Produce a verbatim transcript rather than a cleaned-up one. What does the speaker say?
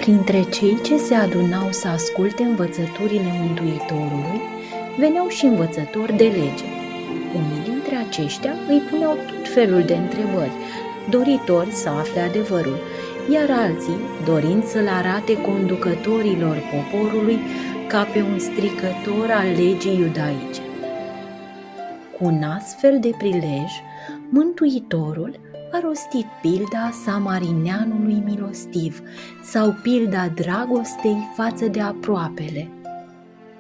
Printre cei ce se adunau să asculte învățăturile Mântuitorului, veneau și învățători de lege. Unii dintre aceștia îi puneau tot felul de întrebări, doritori să afle adevărul, iar alții, dorind să-l arate conducătorilor poporului ca pe un stricător al legii iudaice. Cu un astfel de prilej, Mântuitorul a rostit pilda samarineanului milostiv sau pilda dragostei față de aproapele.